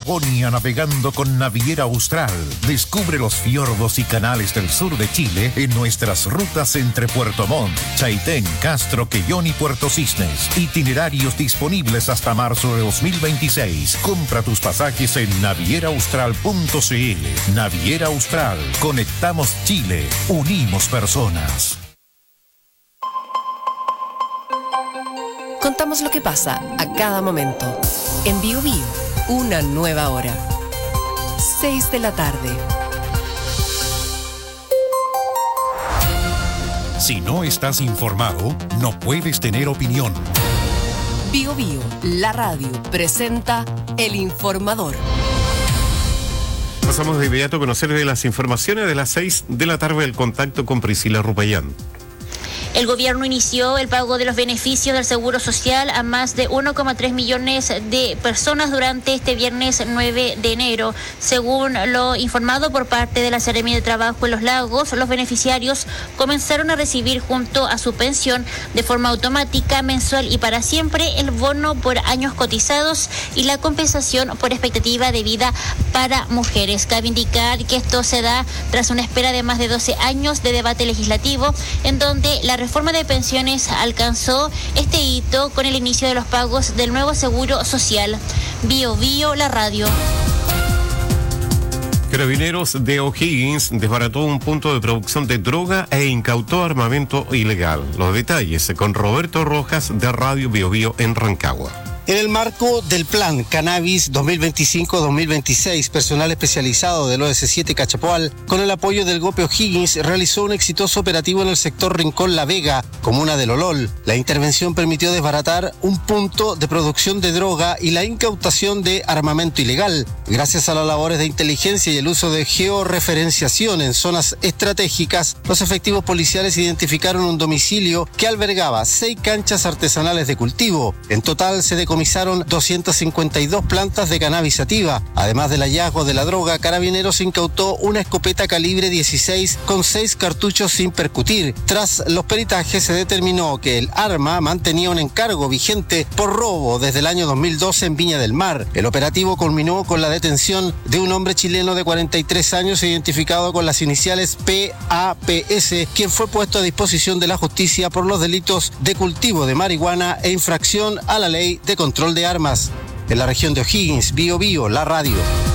Patagonia navegando con Naviera Austral. Descubre los fiordos y canales del sur de Chile en nuestras rutas entre Puerto Montt, Chaitén, Castro, Quellón y Puerto Cisnes. Itinerarios disponibles hasta marzo de 2026. Compra tus pasajes en navieraaustral.cl. Naviera Austral. Conectamos Chile. Unimos personas. Contamos lo que pasa a cada momento. En Bio Bio, una nueva hora. 6 de la tarde. Si no estás informado, no puedes tener opinión. Bio Bio, la radio, presenta El Informador. Pasamos de inmediato a conocer de las informaciones de las 6 de la tarde, el contacto con Priscila Rupayán. El gobierno inició el pago de los beneficios del Seguro Social a más de 1,3 millones de personas durante este viernes 9 de enero. Según lo informado por parte de la Seremi de Trabajo en Los Lagos, los beneficiarios comenzaron a recibir junto a su pensión de forma automática, mensual y para siempre el bono por años cotizados y la compensación por expectativa de vida para mujeres. Cabe indicar que esto se da tras una espera de más de 12 años de debate legislativo, en donde la reforma de pensiones alcanzó este hito con el inicio de los pagos del nuevo Seguro Social. Bio Bio, la radio. Carabineros de O'Higgins desbarató un punto de producción de droga e incautó armamento ilegal. Los detalles con Roberto Rojas de Radio Bio Bio en Rancagua. En el marco del plan Cannabis 2025-2026, personal especializado del OS7 Cachapoal, con el apoyo del GOPE O'Higgins, realizó un exitoso operativo en el sector Rincón La Vega, comuna de Lolol. La intervención permitió desbaratar un punto de producción de droga y la incautación de armamento ilegal. Gracias a las labores de inteligencia y el uso de georreferenciación en zonas estratégicas, los efectivos policiales identificaron un domicilio que albergaba 6 canchas artesanales de cultivo. En total se decomisaron 252 plantas de cannabis sativa. Además del hallazgo de la droga, Carabineros incautó una escopeta calibre 16 con 6 cartuchos sin percutir. Tras los peritajes se determinó que el arma mantenía un encargo vigente por robo desde el año 2012 en Viña del Mar. El operativo culminó con la detención de un hombre chileno de 43 años identificado con las iniciales PAPS, quien fue puesto a disposición de la justicia por los delitos de cultivo de marihuana e infracción a la ley de control de armas. En la región de O'Higgins, Bio Bio, la radio.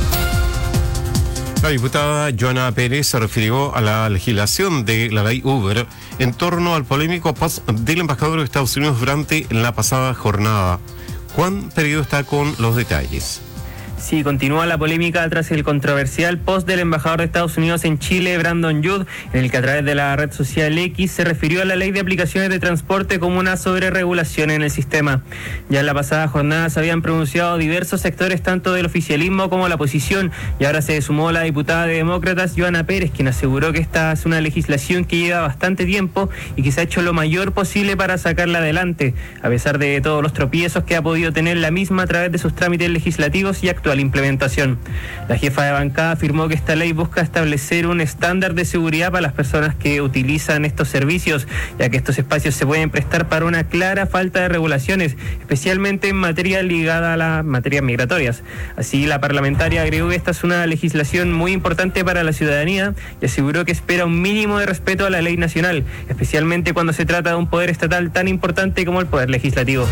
La diputada Joana Pérez se refirió a la legislación de la ley Uber en torno al polémico post del embajador de Estados Unidos durante la pasada jornada. Juan Peredo está con los detalles. Sí, continúa la polémica tras el controversial post del embajador de Estados Unidos en Chile, Brandon Judd, en el que a través de la red social X se refirió a la ley de aplicaciones de transporte como una sobreregulación en el sistema. Ya en la pasada jornada se habían pronunciado diversos sectores, tanto del oficialismo como la oposición, y ahora se sumó la diputada de Demócratas, Joana Pérez, quien aseguró que esta es una legislación que lleva bastante tiempo y que se ha hecho lo mayor posible para sacarla adelante, a pesar de todos los tropiezos que ha podido tener la misma a través de sus trámites legislativos y actual implementación. La jefa de bancada afirmó que esta ley busca establecer un estándar de seguridad para las personas que utilizan estos servicios, ya que estos espacios se pueden prestar para una clara falta de regulaciones, especialmente en materia ligada a las materias migratorias. Así, la parlamentaria agregó que esta es una legislación muy importante para la ciudadanía y aseguró que espera un mínimo de respeto a la ley nacional, especialmente cuando se trata de un poder estatal tan importante como el poder legislativo.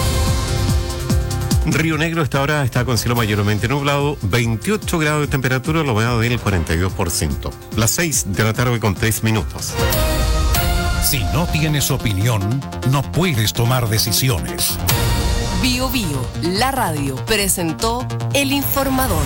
Río Negro esta hora está con cielo mayormente nublado, 28 grados de temperatura, la humedad del 42%. Las 6 de la tarde con 3 minutos. Si no tienes opinión, no puedes tomar decisiones. Bio Bio, la radio, presentó El Informador.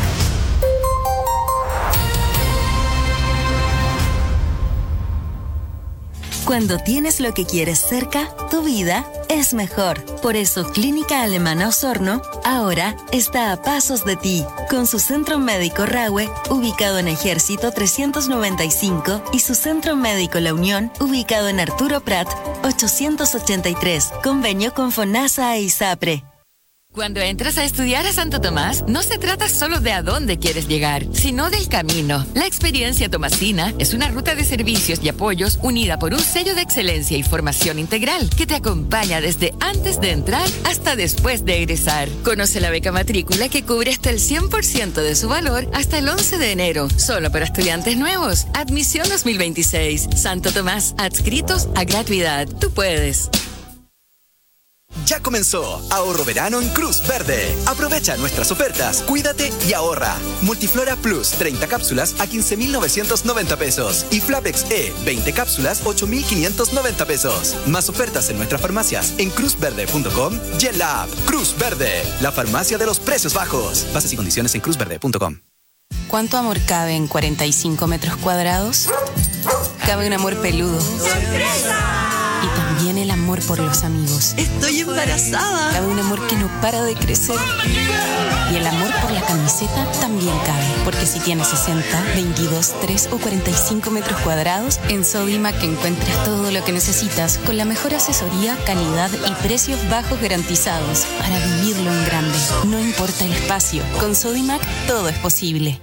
Cuando tienes lo que quieres cerca, tu vida es mejor. Por eso Clínica Alemana Osorno ahora está a pasos de ti, con su centro médico Rahue, ubicado en Ejército 395, y su centro médico La Unión, ubicado en Arturo Prat 883, convenio con FONASA e ISAPRE. Cuando entras a estudiar a Santo Tomás, no se trata solo de a dónde quieres llegar, sino del camino. La experiencia tomasina es una ruta de servicios y apoyos unida por un sello de excelencia y formación integral que te acompaña desde antes de entrar hasta después de egresar. Conoce la beca matrícula que cubre hasta el 100% de su valor hasta el 11 de enero, solo para estudiantes nuevos. Admisión 2026. Santo Tomás, adscritos a gratuidad. Tú puedes. Ya comenzó Ahorro Verano en Cruz Verde. Aprovecha nuestras ofertas, cuídate y ahorra. Multiflora Plus, 30 cápsulas a 15,990 pesos. Y Flapex E, 20 cápsulas, 8,590 pesos. Más ofertas en nuestras farmacias en cruzverde.com y en la app Cruz Verde, la farmacia de los precios bajos. Bases y condiciones en cruzverde.com. ¿Cuánto amor cabe en 45 metros cuadrados? Cabe un amor peludo. ¡Sorpresa! Y también el amor por los amigos. ¡Estoy embarazada! Cabe un amor que no para de crecer. Y el amor por la camiseta también cabe. Porque si tienes 60, 22, 3 o 45 metros cuadrados, en Sodimac encuentras todo lo que necesitas con la mejor asesoría, calidad y precios bajos garantizados para vivirlo en grande. No importa el espacio, con Sodimac todo es posible.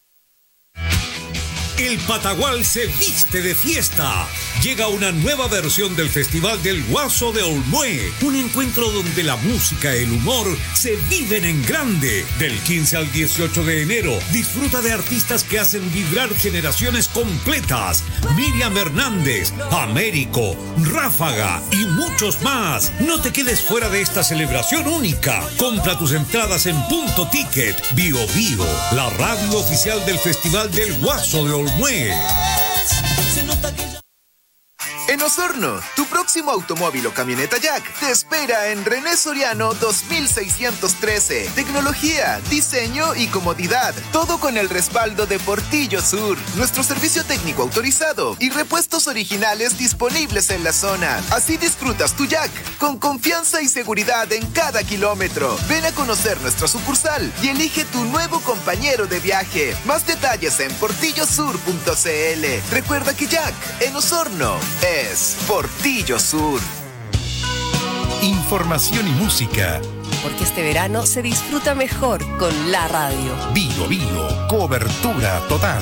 El Patagual se viste de fiesta. Llega una nueva versión del Festival del Guaso de Olmué. Un encuentro donde la música y el humor se viven en grande. Del 15 al 18 de enero, disfruta de artistas que hacen vibrar generaciones completas. Miriam Hernández, Américo, Ráfaga y muchos más. No te quedes fuera de esta celebración única. Compra tus entradas en Punto Ticket. Bio Bio, la radio oficial del Festival del Guaso de Olmué. En Osorno, tu próximo automóvil o camioneta Jack te espera en René Soriano 2613. Tecnología, diseño y comodidad. Todo con el respaldo de Portillo Sur. Nuestro servicio técnico autorizado y repuestos originales disponibles en la zona. Así disfrutas tu Jack con confianza y seguridad en cada kilómetro. Ven a conocer nuestra sucursal y elige tu nuevo compañero de viaje. Más detalles en portillosur.cl. Recuerda que Jack en Osorno es Portillo Sur. Información y música. Porque este verano se disfruta mejor con la radio. Bio Bio, cobertura total.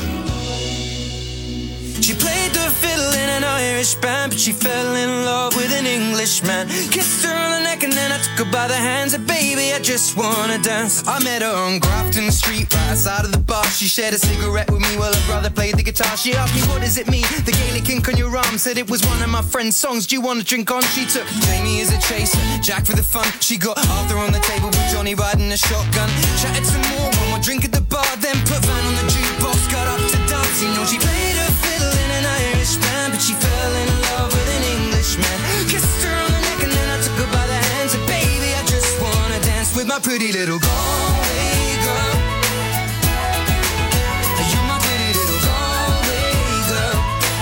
She played the fiddle in an Irish band, but she fell in love with an Englishman. Kissed her on the neck and then I took her by the hands. And baby, I just wanna dance. I met her on Grafton Street, right outside of the bar. She shared a cigarette with me while her brother played the guitar. She asked me, what does it mean? The Gaelic ink on your arm. Said it was one of my friend's songs. Do you wanna drink on? She took Jamie as a chaser, Jack for the fun. She got Arthur on the table with Johnny riding a shotgun. Chatted some more, one more drink at the bar. Then put Van on the jukebox, got up to dance. You know she played her fiddle in an Irish band, but she fell in love with an Englishman. Kissed her on the neck and then I took her by the hands. And baby, I just wanna dance with my pretty little Galway girl. You're my pretty little Galway girl.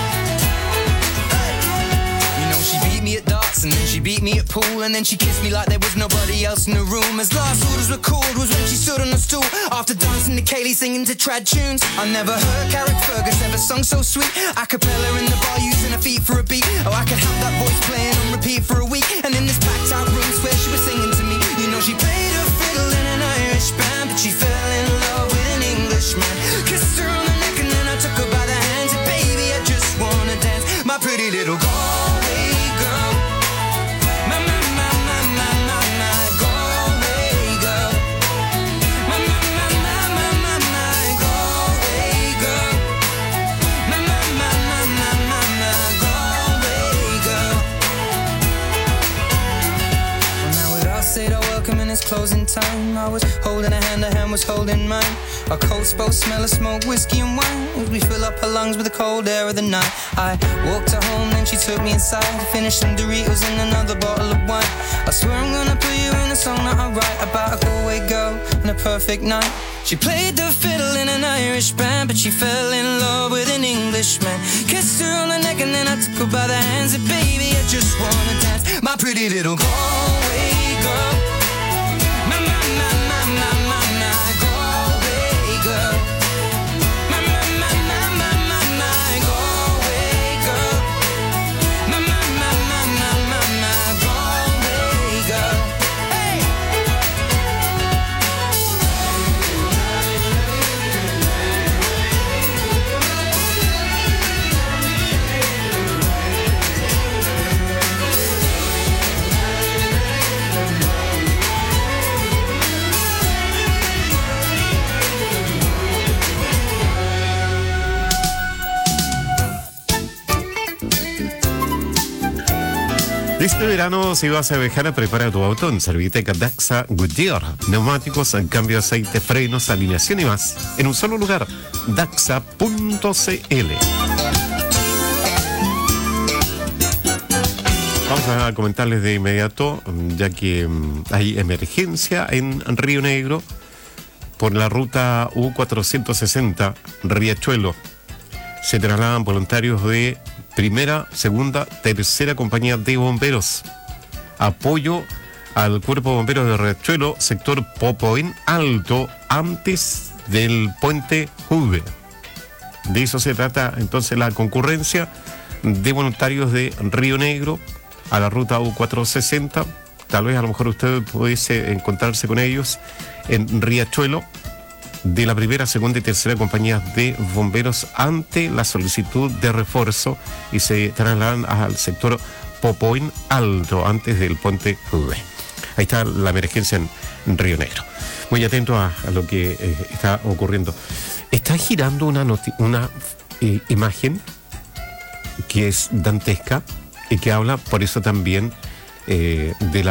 You know she beat me at darts and then she beat me at pool, and then she kissed me like there was nobody else in the room. As last orders were called was when she stood on the stool after dancing to Kaylee singing to trad tunes. I never heard Carrick Fergus ever sung so sweet. A cappella in the bar using her feet for a beat. Oh, I could have that voice playing on repeat for a week. And in this packed out room where she was singing to me. You know she played her fiddle in an Irish band, but she fell in love with an Englishman. Kissed her on the neck and then I took her by the hands. And baby, I just wanna dance, my pretty little Galway girl. My Galway girl. My Galway girl. My Galway girl. Well, now with us said our welcome and it's closing time, I was holding her hand was holding mine. Our coats both smell of smoke, whiskey and wine, as we fill up her lungs with the cold air of the night. I walked her home, then she took me inside, finished some Doritos and another bottle of wine. I swear I'm gonna put you in a song that I write about a Galway girl and a perfect night. She played the fiddle in an Irish band, but she fell in love with an Englishman. Kissed her on the neck and then I took her by the hands. And baby, I just wanna dance, my pretty little Galway girl. My Galway girl. My Galway girl. My Galway girl. Hey! Este verano, si vas a viajar, prepara tu auto en Serviteca Daxa Goodyear. Neumáticos, cambio de aceite, frenos, alineación y más. En un solo lugar, daxa.cl. Vamos a comentarles de inmediato, ya que hay emergencia en Río Negro por la ruta U460 Riachuelo. Se trasladan voluntarios de primera, segunda, tercera compañía de bomberos. Apoyo al Cuerpo de Bomberos de Riachuelo, sector Popoín Alto, antes del puente Juve. De eso se trata entonces la concurrencia de voluntarios de Río Negro a la ruta U460. Tal vez a lo mejor usted pudiese encontrarse con ellos en Riachuelo, de la primera, segunda y tercera compañías de bomberos ante la solicitud de refuerzo, y se trasladan al sector Popoín Alto antes del puente Juve. Ahí está la emergencia en Río Negro. Muy atento a lo que está ocurriendo. Está girando una imagen que es dantesca y que habla por eso también del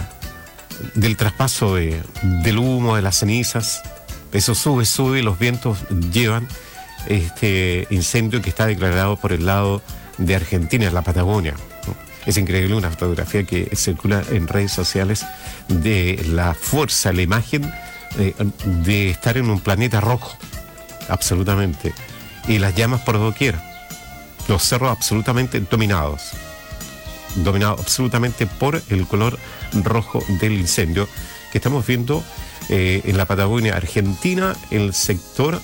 traspaso del humo, de las cenizas. Eso sube, los vientos llevan este incendio que está declarado por el lado de Argentina, en la Patagonia. Es increíble una fotografía que circula en redes sociales de la fuerza, la imagen de estar en un planeta rojo, absolutamente. Y las llamas por doquier, los cerros absolutamente dominados absolutamente por el color rojo del incendio que estamos viendo en la Patagonia Argentina, el sector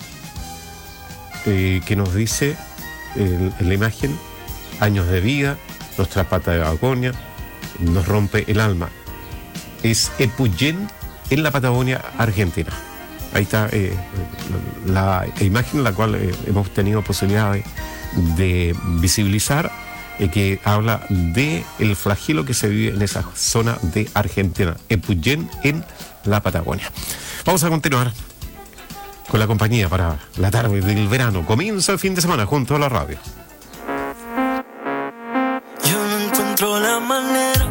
que nos dice en la imagen: años de vida, nuestra Patagonia nos rompe el alma. Es Epuyén, en la Patagonia Argentina. Ahí está la imagen en la cual hemos tenido posibilidad de visibilizar, que habla de el flagelo que se vive en esa zona de Argentina, Epuyén, en la Patagonia. Vamos a continuar con la compañía para la tarde del verano. Comienza el fin de semana junto a la radio. Yo no encuentro la manera,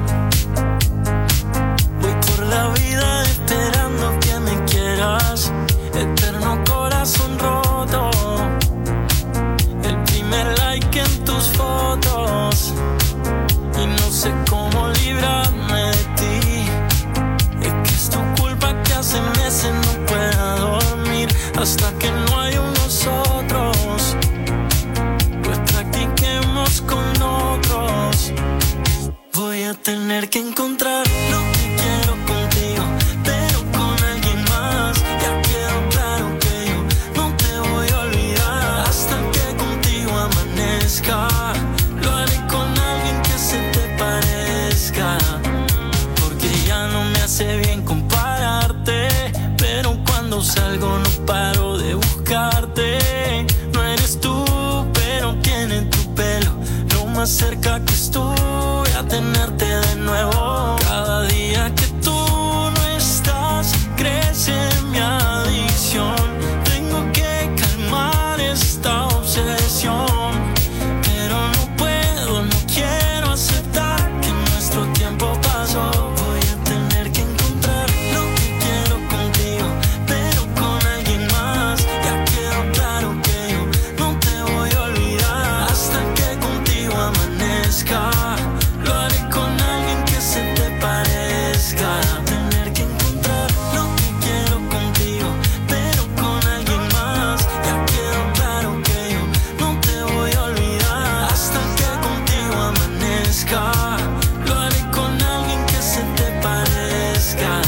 voy por la vida esperando que me quieras, eterno corazón roto, el primer like en tus fotos, y no sé cómo librarme de ti. Es que es tu culpa que hace meses no pueda dormir hasta que no hay nosotros, pues practiquemos con otros. Voy a tener que encontrar lo que quiero contigo, pero con alguien más. Ya quedó claro que yo no te voy a olvidar hasta que contigo amanezca. Lo haré con alguien que se te parezca, porque ya no me hace bien compararte, pero cuando salgo no paro de buscarte. No eres tú, pero tiene tu pelo, lo más cerca que estuve a tenerte de nuevo. Cada día que tú no estás, crece mi adicción. Tengo que calmar esta obsesión, pero no puedo, no quiero aceptar que nuestro tiempo pasó. Voy a tener que encontrar lo que quiero contigo, pero con alguien más. Ya quedó claro que yo no te voy a olvidar hasta que contigo amanezca. Lo haré con alguien que se te parezca. Tener que encontrar lo que quiero contigo, pero con alguien más. Ya quedó claro que yo no te voy a olvidar hasta que contigo amanezca. Lo haré con alguien que se te parezca.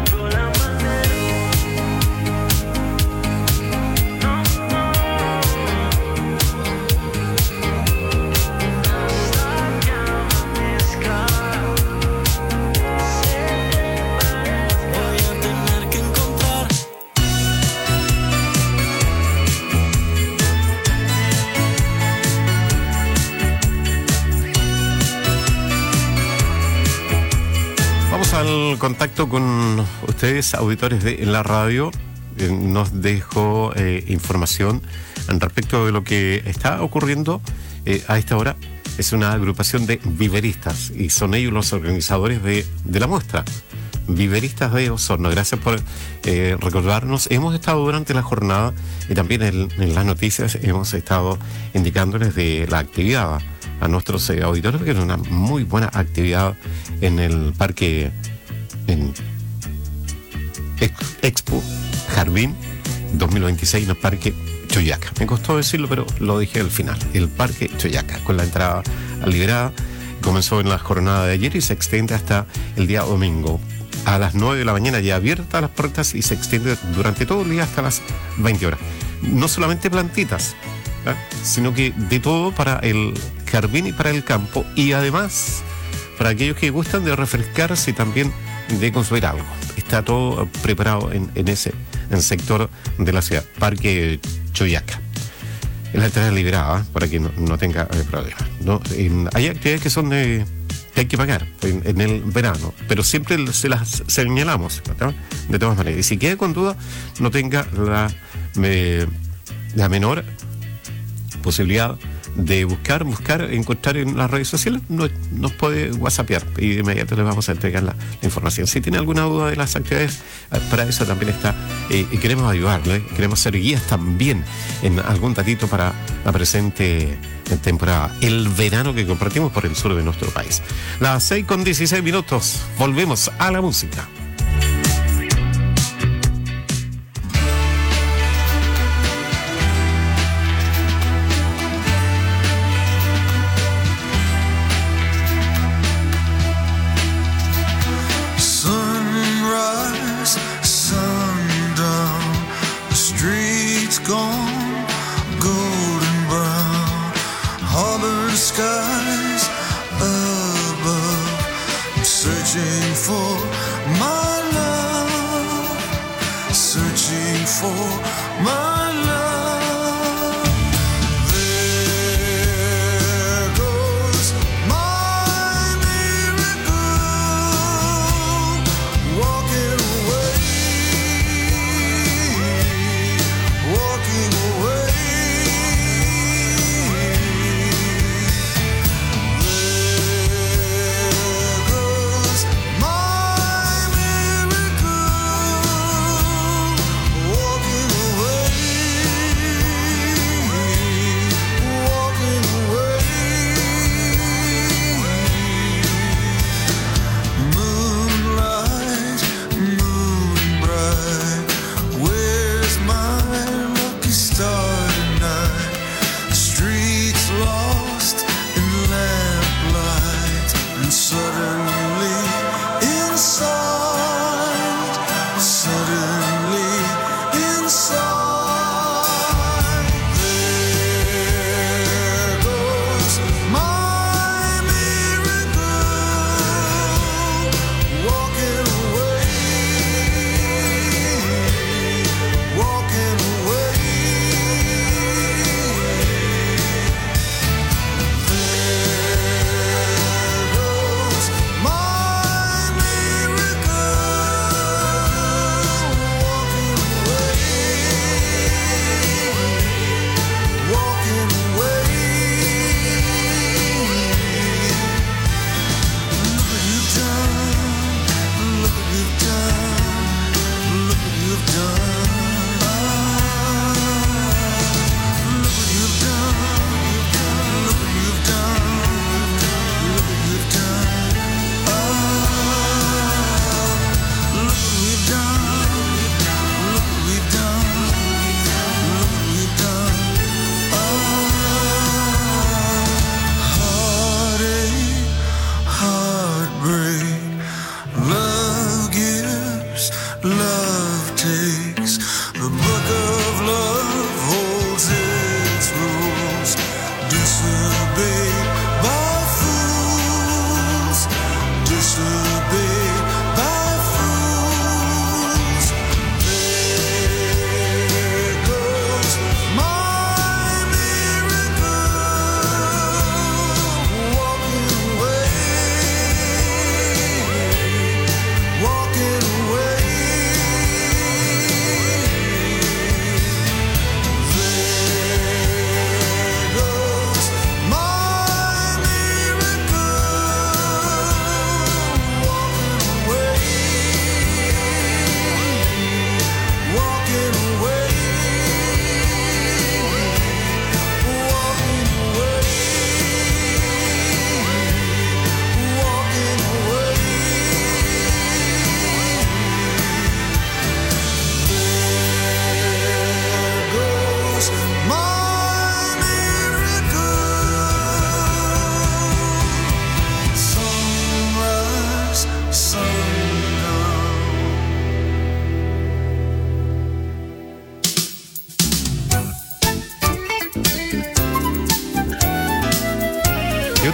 Voy a tener que encontrar. Vamos al contacto con ustedes, auditores de la radio. Nos dejó información respecto de lo que está ocurriendo a esta hora es una agrupación de viveristas y son ellos los organizadores de la muestra. Viveristas de Osorno, gracias por recordarnos. Hemos estado durante la jornada y también en las noticias hemos estado indicándoles de la actividad a nuestros auditores, que es una muy buena actividad en el parque, en Expo Jardín 2026 en el Parque Choyaca. Me costó decirlo, pero lo dije al final. El Parque Choyaca, con la entrada liberada, comenzó en la jornada de ayer y se extiende hasta el día domingo. A las 9 de la mañana ya abiertas las puertas y se extiende durante todo el día hasta las 20 horas. No solamente plantitas, sino que de todo para el jardín y para el campo, y además para aquellos que gustan de refrescarse y también de consumir algo. Está todo preparado en el sector de la ciudad, Parque Choyaca. La entrada liberada, para que no tenga problemas, ¿no? Hay actividades que son que hay que pagar en el verano, pero siempre se las señalamos, ¿no? De todas maneras. Y si queda con duda, no tenga la menor posibilidad de buscar, encontrar en las redes sociales, nos puede whatsappear y de inmediato les vamos a entregar la información. Si tiene alguna duda de las actividades, para eso también está, y queremos ayudarle, queremos ser guías también en algún datito para la presente temporada, el verano que compartimos por el sur de nuestro país. Las 6:16, volvemos a la música.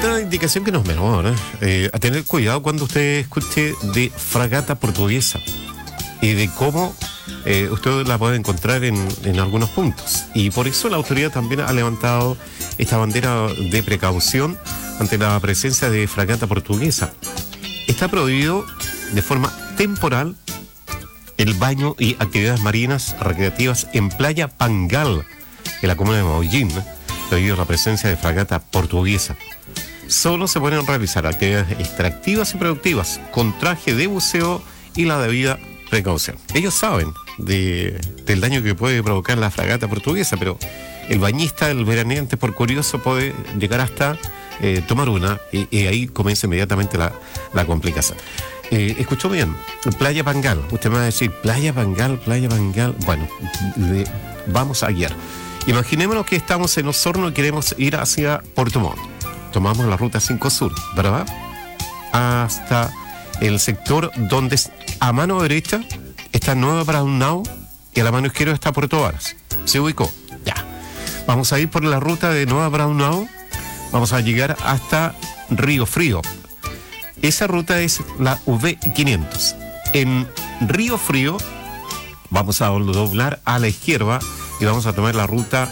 Otra indicación que no es menor, a tener cuidado cuando usted escuche de fragata portuguesa y de cómo usted la puede encontrar en algunos puntos. Y por eso la autoridad también ha levantado esta bandera de precaución ante la presencia de fragata portuguesa. Está prohibido de forma temporal el baño y actividades marinas recreativas en Playa Pangal, en la comuna de Maullín, debido a la presencia de fragata portuguesa. Solo se pueden realizar actividades extractivas y productivas con traje de buceo y la debida precaución. Ellos saben del daño que puede provocar la fragata portuguesa, pero el bañista, el veraneante, por curioso, puede llegar hasta tomar una y ahí comienza inmediatamente la complicación. Escuchó bien, Playa Pangal. Usted me va a decir, Playa Pangal. Bueno, vamos a guiar. Imaginémonos que estamos en Osorno y queremos ir hacia Puerto Montt. Tomamos la ruta 5 Sur, ¿verdad? Hasta el sector donde a mano derecha está Nueva Braunau y a la mano izquierda está Puerto Varas. ¿Se ubicó? Ya. Vamos a ir por la ruta de Nueva Braunau. Vamos a llegar hasta Río Frío. Esa ruta es la V500. En Río Frío vamos a doblar a la izquierda y vamos a tomar la ruta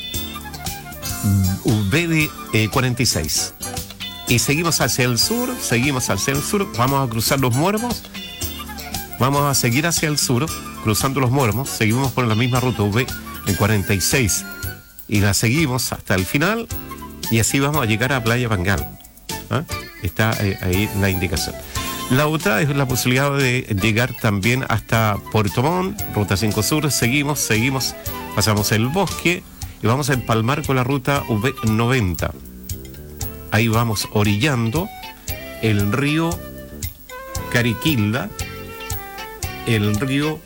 VD46. Y seguimos hacia el sur, vamos a cruzar los Muermos, vamos a seguir hacia el sur, cruzando los Muermos, seguimos por la misma ruta V46 y la seguimos hasta el final y así vamos a llegar a Playa Pangal. ¿Ah? Está ahí la indicación. La otra es la posibilidad de llegar también hasta Puerto Montt, ruta 5 Sur, seguimos, pasamos el bosque y vamos a empalmar con la ruta V90. Ahí vamos orillando el río Cariquilda, el río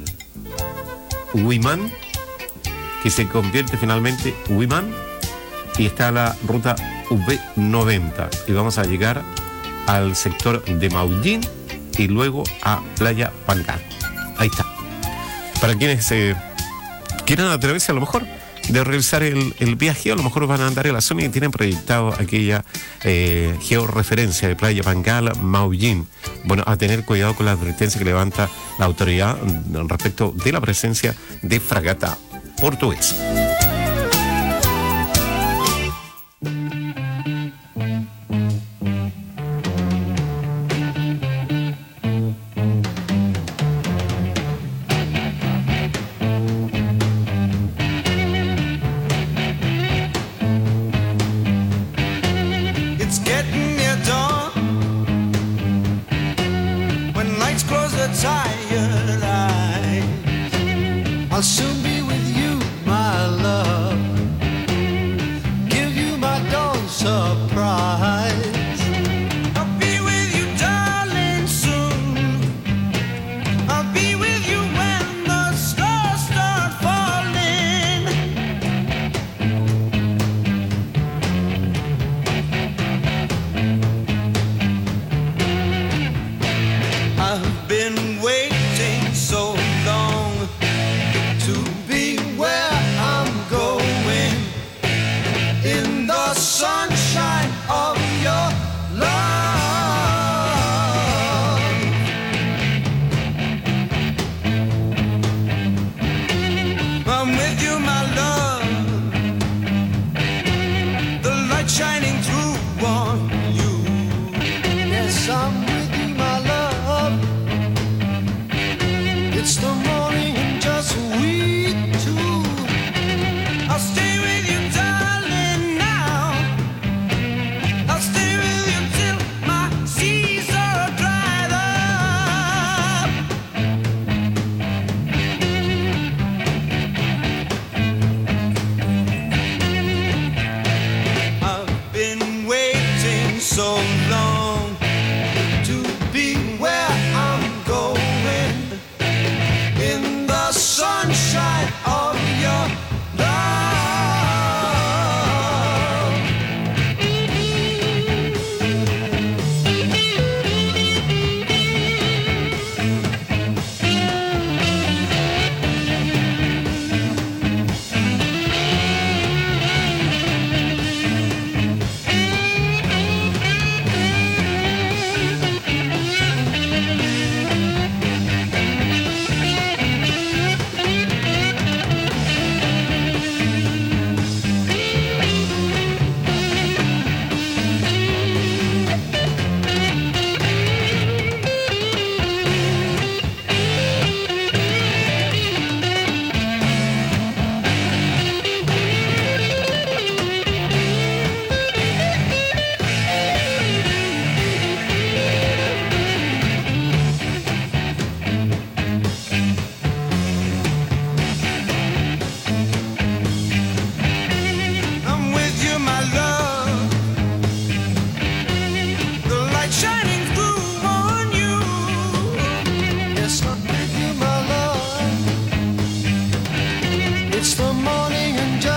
Huimán, que se convierte finalmente en Huimán, y está la ruta V90 y vamos a llegar al sector de Maullín y luego a Playa Pangal. Ahí está. Para quienes quieran atreverse a lo mejor de realizar el viaje, a lo mejor van a andar en la zona y tienen proyectado aquella georreferencia de Playa Pangal, Maullín. Bueno, a tener cuidado con la advertencia que levanta la autoridad respecto de la presencia de fragata portuguesa. I'll soon be with you, my love. Give you my dawn surprise. I'll be with you, darling, soon. I'll be with you when the stars start falling. I've been waiting so long to be where I'm going, in the sunshine of your love. I'm with you, my love, the light shining through on you. Yes, I'm with you, my love. It's the morning and just we two. I'll stay with you, darling, now. I'll stay with you till my seas are dried up. I've been waiting so long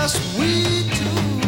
just we two.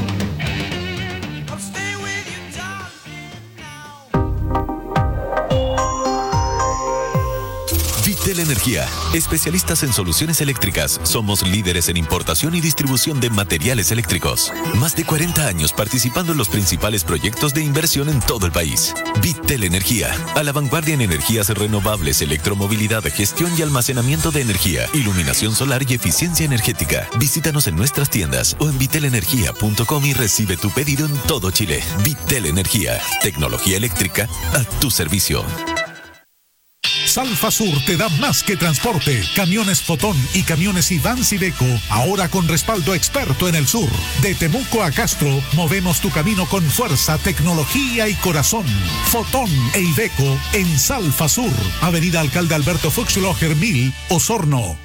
Vitel Energía, especialistas en soluciones eléctricas. Somos líderes en importación y distribución de materiales eléctricos. Más de 40 años participando en los principales proyectos de inversión en todo el país. Vitel Energía, a la vanguardia en energías renovables, electromovilidad, gestión y almacenamiento de energía, iluminación solar y eficiencia energética. Visítanos en nuestras tiendas o en vitelenergia.com y recibe tu pedido en todo Chile. Vitel Energía, tecnología eléctrica a tu servicio. Salfa Sur te da más que transporte. Camiones Fotón y camiones Ivans Iveco, ahora con respaldo experto en el sur. De Temuco a Castro, movemos tu camino con fuerza, tecnología y corazón. Fotón e Iveco en Salfa Sur, Avenida Alcalde Alberto Fuchsloger 1000, Osorno.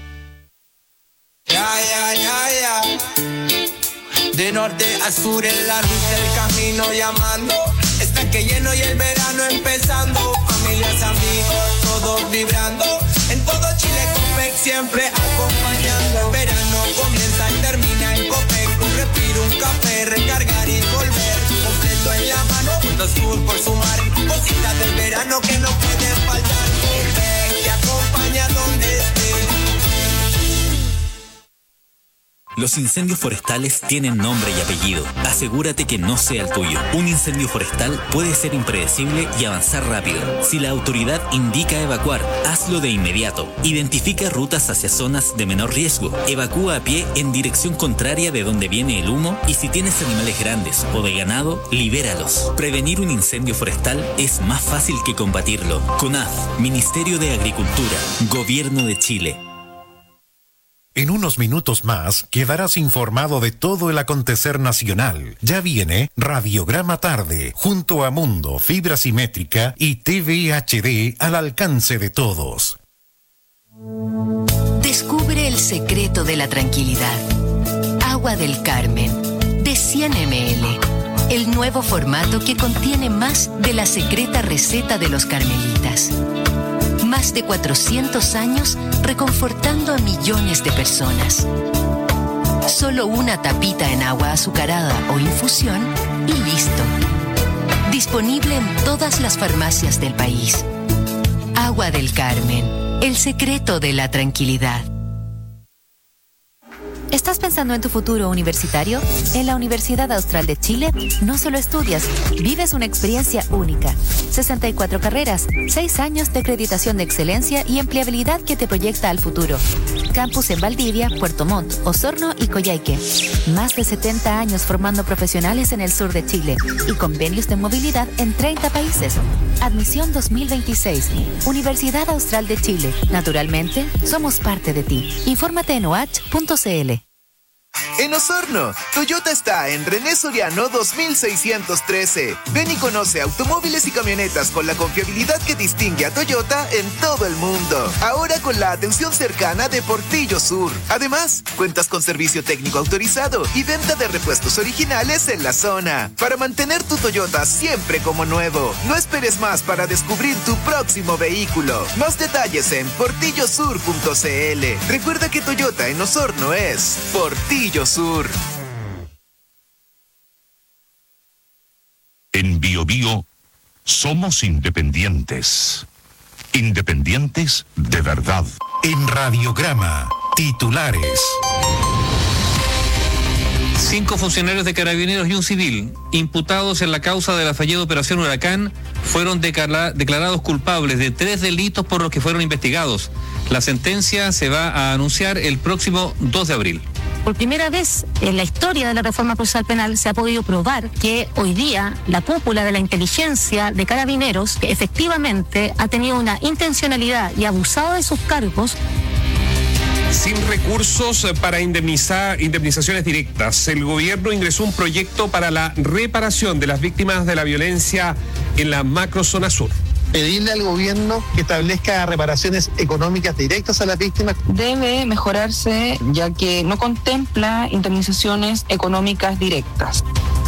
De norte a sur en la luz del camino llamando. Está que lleno y el verano empezando. Familias, amigos, todos vibrando. En todo Chile Copec siempre acompañando. El verano comienza y termina en Copec. Un respiro, un café, recargar y volver. Completo en la mano, junto sur por sumar. Cositas del verano que no pueden faltar. Copec te acompaña donde estés. Los incendios forestales tienen nombre y apellido. Asegúrate que no sea el tuyo. Un incendio forestal puede ser impredecible y avanzar rápido. Si la autoridad indica evacuar, hazlo de inmediato. Identifica rutas hacia zonas de menor riesgo. Evacúa a pie en dirección contraria de donde viene el humo y si tienes animales grandes o de ganado, libéralos. Prevenir un incendio forestal es más fácil que combatirlo. CONAF, Ministerio de Agricultura, Gobierno de Chile. En unos minutos más quedarás informado de todo el acontecer nacional. Ya viene Radiograma Tarde, junto a Mundo, Fibra Simétrica y TV HD al alcance de todos. Descubre el secreto de la tranquilidad. Agua del Carmen, de 100 ml. El nuevo formato que contiene más de la secreta receta de los carmelitas. Más de 400 años reconfortando a millones de personas. Solo una tapita en agua azucarada o infusión y listo. Disponible en todas las farmacias del país. Agua del Carmen, el secreto de la tranquilidad. ¿Estás pensando en tu futuro universitario? En la Universidad Austral de Chile no solo estudias, vives una experiencia única. 64 carreras, 6 años de acreditación de excelencia y empleabilidad que te proyecta al futuro. Campus en Valdivia, Puerto Montt, Osorno y Coyhaique. Más de 70 años formando profesionales en el sur de Chile y convenios de movilidad en 30 países. Admisión 2026. Universidad Austral de Chile. Naturalmente, somos parte de ti. Infórmate en oach.cl. En Osorno, Toyota está en René Soriano 2613. Ven y conoce automóviles y camionetas con la confiabilidad que distingue a Toyota en todo el mundo. Ahora con la atención cercana de Portillo Sur. Además, cuentas con servicio técnico autorizado y venta de repuestos originales en la zona. Para mantener tu Toyota siempre como nuevo. No esperes más para descubrir tu próximo vehículo. Más detalles en portillosur.cl. Recuerda que Toyota en Osorno es Portillo Sur. En BioBio somos independientes. Independientes de verdad. En Radiograma, titulares. 5 funcionarios de Carabineros y un civil, imputados en la causa de la fallida Operación Huracán, fueron declarados culpables de 3 delitos por los que fueron investigados. La sentencia se va a anunciar el próximo 2 de abril. Por primera vez en la historia de la reforma procesal penal se ha podido probar que hoy día la cúpula de la inteligencia de Carabineros efectivamente ha tenido una intencionalidad y abusado de sus cargos. Sin recursos para indemnizaciones directas, el gobierno ingresó un proyecto para la reparación de las víctimas de la violencia en la macrozona sur. Pedirle al gobierno que establezca reparaciones económicas directas a las víctimas. Debe mejorarse ya que no contempla indemnizaciones económicas directas.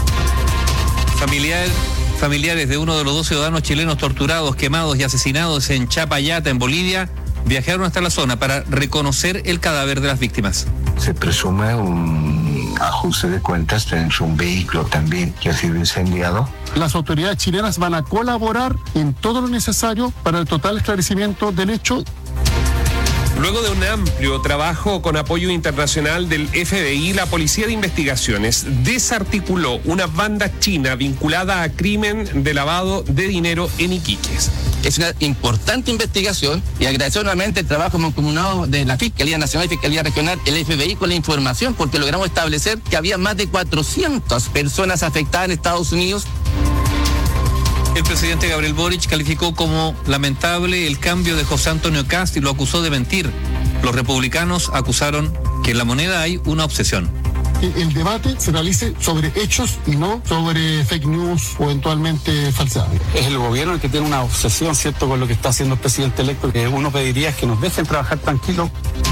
Familiares de uno de los 2 ciudadanos chilenos torturados, quemados y asesinados en Chapayata, en Bolivia, viajaron hasta la zona para reconocer el cadáver de las víctimas. se presume un ajuste de cuentas. Tenemos un vehículo también que ha sido incendiado. Las autoridades chilenas van a colaborar en todo lo necesario para el total esclarecimiento del hecho. Luego de un amplio trabajo con apoyo internacional del FBI, la Policía de Investigaciones desarticuló una banda china vinculada a crimen de lavado de dinero en Iquiques. Es una importante investigación y agradecer nuevamente el trabajo mancomunado de la Fiscalía Nacional y Fiscalía Regional, el FBI, con la información, porque logramos establecer que había más de 400 personas afectadas en Estados Unidos. El presidente Gabriel Boric calificó como lamentable el cambio de José Antonio Kast y lo acusó de mentir. Los republicanos acusaron que en la moneda hay una obsesión. Que el debate se realice sobre hechos y no sobre fake news o eventualmente falsedades. Es el gobierno el que tiene una obsesión, ¿cierto?, con lo que está haciendo el presidente electo, que uno pediría es que nos dejen trabajar tranquilos.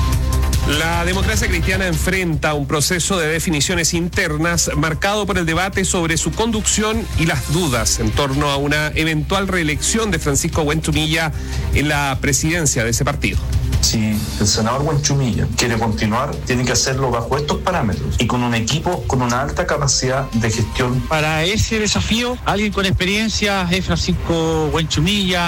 La democracia cristiana enfrenta un proceso de definiciones internas marcado por el debate sobre su conducción y las dudas en torno a una eventual reelección de Francisco Huenchumilla en la presidencia de ese partido. Si el senador Huenchumilla quiere continuar, tiene que hacerlo bajo estos parámetros y con un equipo con una alta capacidad de gestión. Para ese desafío, alguien con experiencia es Francisco Huenchumilla.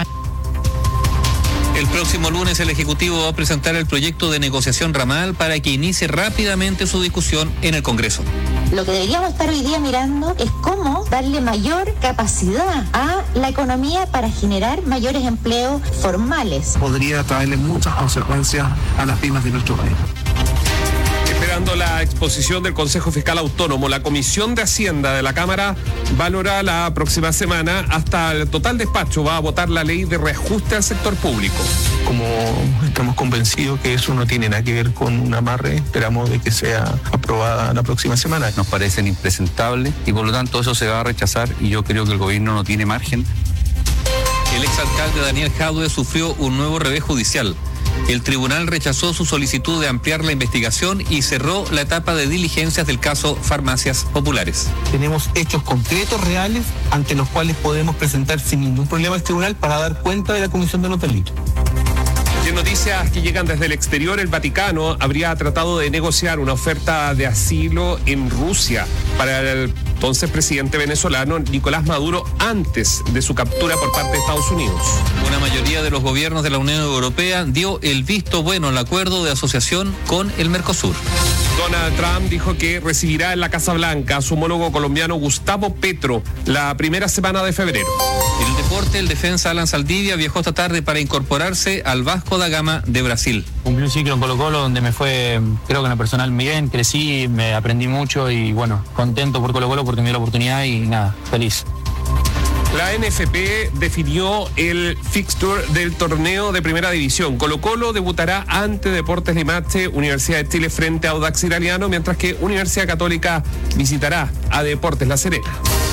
El próximo lunes el Ejecutivo va a presentar el proyecto de negociación ramal para que inicie rápidamente su discusión en el Congreso. Lo que deberíamos estar hoy día mirando es cómo darle mayor capacidad a la economía para generar mayores empleos formales. Podría traerle muchas consecuencias a las pymes de nuestro país. Esperando la exposición del Consejo Fiscal Autónomo, la Comisión de Hacienda de la Cámara valora la próxima semana hasta el total despacho. Va a votar la ley de reajuste al sector público. Como estamos convencidos que eso no tiene nada que ver con un amarre, esperamos de que sea aprobada la próxima semana. Nos parecen impresentables y por lo tanto eso se va a rechazar y yo creo que el gobierno no tiene margen. El exalcalde Daniel Jadue sufrió un nuevo revés judicial. El tribunal rechazó su solicitud de ampliar la investigación y cerró la etapa de diligencias del caso Farmacias Populares. Tenemos hechos concretos, reales, ante los cuales podemos presentar sin ningún problema al tribunal para dar cuenta de la comisión de los delitos. Y en noticias que llegan desde el exterior, el Vaticano habría tratado de negociar una oferta de asilo en Rusia para el entonces presidente venezolano Nicolás Maduro antes de su captura por parte de Estados Unidos. Una mayoría de los gobiernos de la Unión Europea dio el visto bueno al acuerdo de asociación con el Mercosur. Donald Trump dijo que recibirá en la Casa Blanca a su homólogo colombiano Gustavo Petro la primera semana de febrero. En el deporte, el defensa Alan Saldivia viajó esta tarde para incorporarse al Vasco da Gama de Brasil. Cumplí un ciclo en Colo-Colo donde me fue, creo que en lo personal, bien, crecí, me aprendí mucho y bueno, contento por Colo-Colo porque me dio la oportunidad y nada, feliz. La NFP definió el fixture del torneo de Primera División. Colo-Colo debutará ante Deportes Limache, Universidad de Chile frente a Audax Italiano, mientras que Universidad Católica visitará a Deportes La Serena.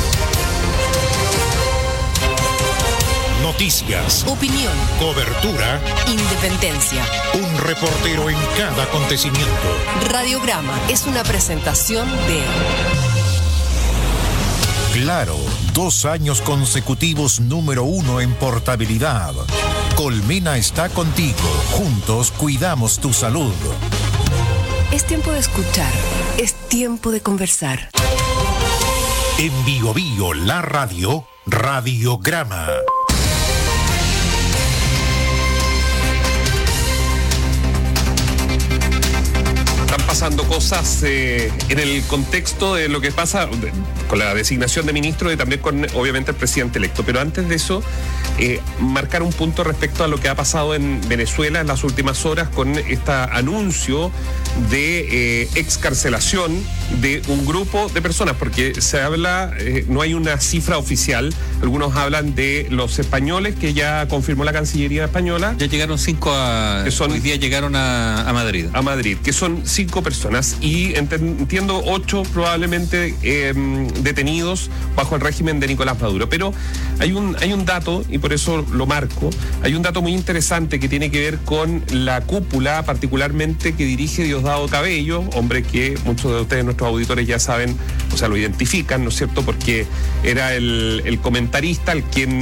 Noticias, opinión, cobertura, independencia. Un reportero en cada acontecimiento. Radiograma es una presentación de Claro, 2 años consecutivos número 1 en portabilidad. Colmena está contigo. Juntos cuidamos tu salud. Es tiempo de escuchar. Es tiempo de conversar. En Bio Bio, la radio, Radiograma. Pasando cosas en el contexto de lo que pasa con la designación de ministro y también con obviamente el presidente electo, pero antes de eso marcar un punto respecto a lo que ha pasado en Venezuela en las últimas horas con este anuncio de excarcelación de un grupo de personas, porque se habla, no hay una cifra oficial, algunos hablan de los españoles que ya confirmó la Cancillería española. Ya llegaron 5 hoy día llegaron a Madrid. A Madrid, que son 5 personas y entiendo 8 probablemente detenidos bajo el régimen de Nicolás Maduro. Pero hay un dato, y por eso lo marco, hay un dato muy interesante que tiene que ver con la cúpula, particularmente que dirige Diosdado Cabello, hombre que muchos de ustedes, nuestros auditores, ya saben, o sea, lo identifican, ¿no es cierto?, porque era el comentarista al quien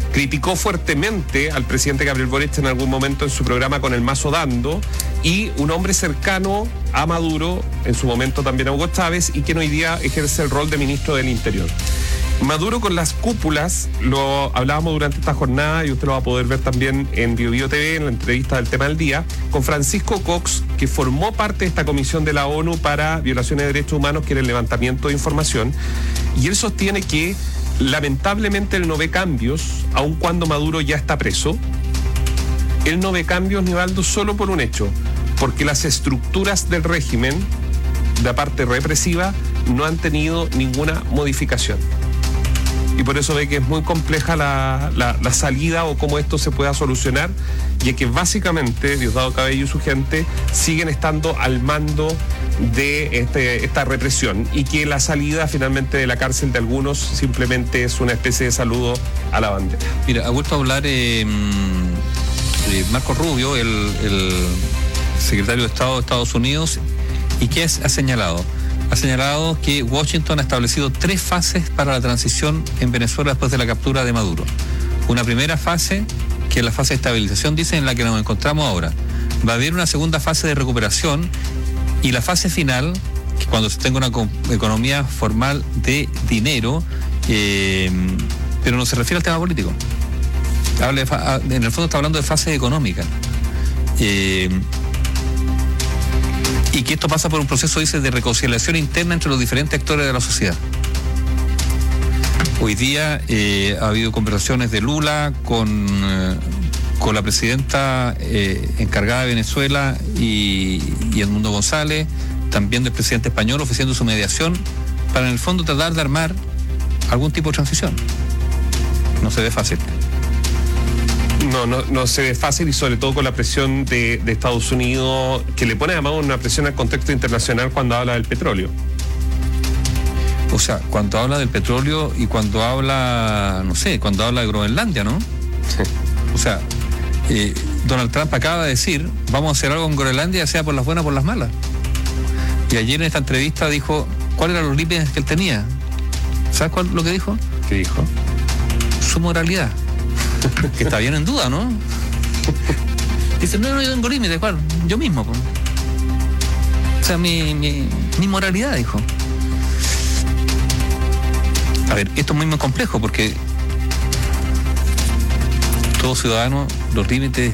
criticó fuertemente al presidente Gabriel Boric en algún momento en su programa Con el Mazo Dando, y un hombre cercano a Maduro, en su momento también a Hugo Chávez, y quien hoy día ejerce el rol de ministro del Interior. Maduro con las cúpulas, lo hablábamos durante esta jornada y usted lo va a poder ver también en BioBio TV, en la entrevista del Tema del Día, con Francisco Cox, que formó parte de esta comisión de la ONU para violaciones de derechos humanos, que era el levantamiento de información, y él sostiene que lamentablemente él no ve cambios, aun cuando Maduro ya está preso. Él no ve cambios, Nivaldo, solo por un hecho, porque las estructuras del régimen, de la parte represiva, no han tenido ninguna modificación. Y por eso ve que es muy compleja la salida o cómo esto se pueda solucionar, y es que básicamente Diosdado Cabello y su gente siguen estando al mando de esta represión, y que la salida finalmente de la cárcel de algunos simplemente es una especie de saludo a la bandera. Mira, ha vuelto a hablar Marco Rubio, el secretario de Estado de Estados Unidos, y ¿qué ha señalado? Ha señalado que Washington ha establecido 3 fases para la transición en Venezuela después de la captura de Maduro. Una primera fase, que es la fase de estabilización, dice, en la que nos encontramos ahora. Va a haber una segunda fase de recuperación, y la fase final, que cuando se tenga una economía formal de dinero, pero no se refiere al tema político. En el fondo está hablando de fase económica. Y que esto pasa por un proceso, dice, de reconciliación interna entre los diferentes actores de la sociedad. Hoy día ha habido conversaciones de Lula con la presidenta encargada de Venezuela y Edmundo González, también del presidente español, ofreciendo su mediación para en el fondo tratar de armar algún tipo de transición. No se ve fácil. No se ve fácil, y sobre todo con la presión de Estados Unidos, que le pone además una presión al contexto internacional cuando habla del petróleo. O sea, cuando habla del petróleo y cuando habla, no sé, cuando habla de Groenlandia, ¿no? Sí. O sea, Donald Trump acaba de decir, vamos a hacer algo en Groenlandia, sea por las buenas o por las malas. Y ayer en esta entrevista dijo, ¿cuáles eran los límites que él tenía? ¿Sabes lo que dijo? ¿Qué dijo? Su moralidad. Que está bien en duda, ¿no? Dice, no, yo tengo límites, ¿cuál? Yo mismo. Po. O sea, mi moralidad, dijo. A ver, esto es muy complejo, porque todo ciudadano, los límites...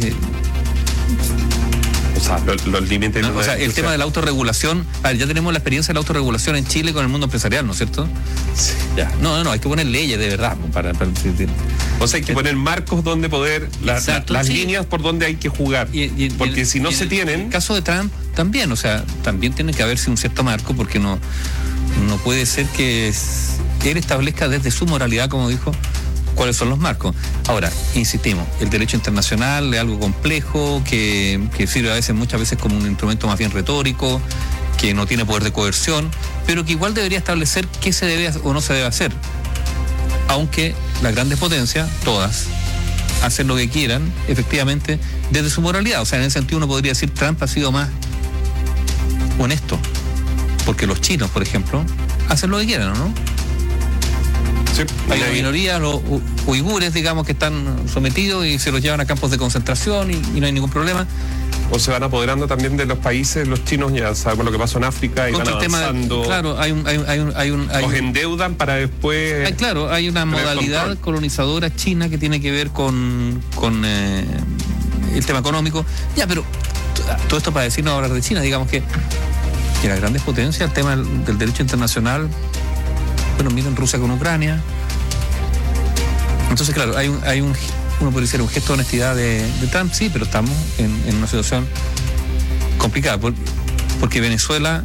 O sea, los límites... No, o sea, el tema de la autorregulación... A ver, ya tenemos la experiencia de la autorregulación en Chile con el mundo empresarial, ¿no es cierto? Sí. Ya. No, hay que poner leyes de verdad para o sea, hay que poner marcos donde poder... las líneas por donde hay que jugar. Porque si no se tienen... En el caso de Trump también, o sea, también tiene que haberse un cierto marco, porque no puede ser que él establezca desde su moralidad, como dijo, cuáles son los marcos. Ahora, insistimos, el derecho internacional es algo complejo, que sirve a veces, muchas veces, como un instrumento más bien retórico, que no tiene poder de coerción, pero que igual debería establecer qué se debe o no se debe hacer. Aunque las grandes potencias, todas, hacen lo que quieran, efectivamente, desde su moralidad. O sea, en ese sentido uno podría decir, Trump ha sido más honesto, porque los chinos, por ejemplo, hacen lo que quieran, ¿o no? Sí, hay una minoría, los uigures, digamos, que están sometidos y se los llevan a campos de concentración y no hay ningún problema. O se van apoderando también de los países, los chinos, ya sabemos lo que pasó en África, y van avanzando. Claro, los endeudan para después... Claro, hay una modalidad colonizadora china que tiene que ver con el tema económico. Ya, pero todo esto para decir, no hablar de China, digamos que las grandes potencias, el tema del derecho internacional, bueno, miren Rusia con Ucrania. Entonces, claro, uno puede decir un gesto de honestidad de Trump, sí, pero estamos en una situación complicada, porque Venezuela,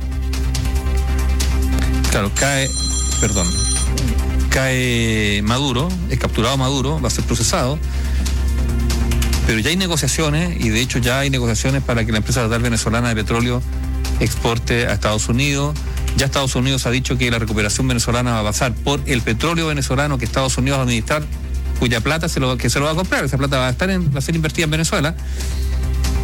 claro, cae Maduro, es capturado Maduro, va a ser procesado, pero ya hay negociaciones, y de hecho ya hay negociaciones para que la empresa estatal venezolana de petróleo exporte a Estados Unidos. Ya Estados Unidos ha dicho que la recuperación venezolana va a pasar por el petróleo venezolano que Estados Unidos va a administrar, cuya plata se lo va a comprar. Esa plata va a ser invertida en Venezuela.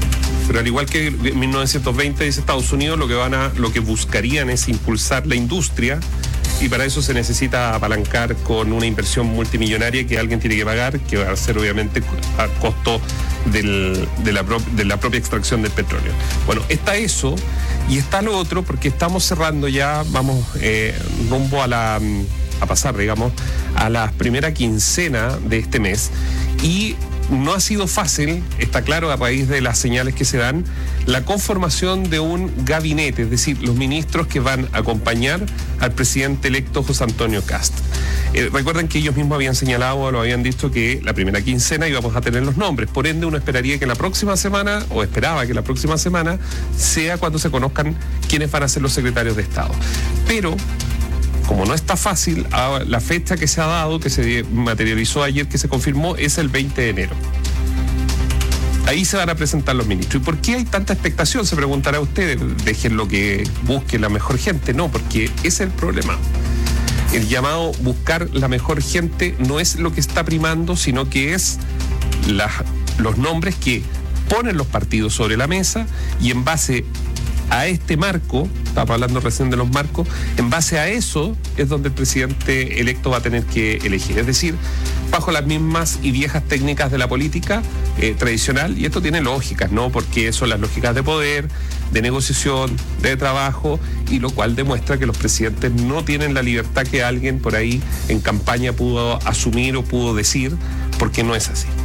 Pero al igual que en 1920 dice Estados Unidos, lo que buscarían es impulsar la industria, y para eso se necesita apalancar con una inversión multimillonaria que alguien tiene que pagar, que va a ser obviamente a costo de la propia extracción del petróleo. Bueno, está eso y está lo otro, porque estamos cerrando ya, vamos rumbo a pasar, digamos, a la primera quincena de este mes, y no ha sido fácil, está claro, a raíz de las señales que se dan, la conformación de un gabinete, es decir, los ministros que van a acompañar al presidente electo José Antonio Kast. Recuerden que ellos mismos habían señalado, lo habían dicho, que la primera quincena íbamos a tener los nombres, por ende uno esperaría que la próxima semana, o esperaba que la próxima semana, sea cuando se conozcan quiénes van a ser los secretarios de Estado. Pero como no está fácil, la fecha que se ha dado, que se materializó ayer, que se confirmó, es el 20 de enero. Ahí se van a presentar los ministros. ¿Y por qué hay tanta expectación? Se preguntará usted. Déjenlo que busque la mejor gente. No, porque ese es el problema. El llamado buscar la mejor gente no es lo que está primando, sino que es los nombres que ponen los partidos sobre la mesa, y en base a este marco, estaba hablando recién de los marcos, en base a eso es donde el presidente electo va a tener que elegir. Es decir, bajo las mismas y viejas técnicas de la política tradicional, y esto tiene lógicas, ¿no? Porque son las lógicas de poder, de negociación, de trabajo, y lo cual demuestra que los presidentes no tienen la libertad que alguien por ahí en campaña pudo asumir o pudo decir, porque no es así.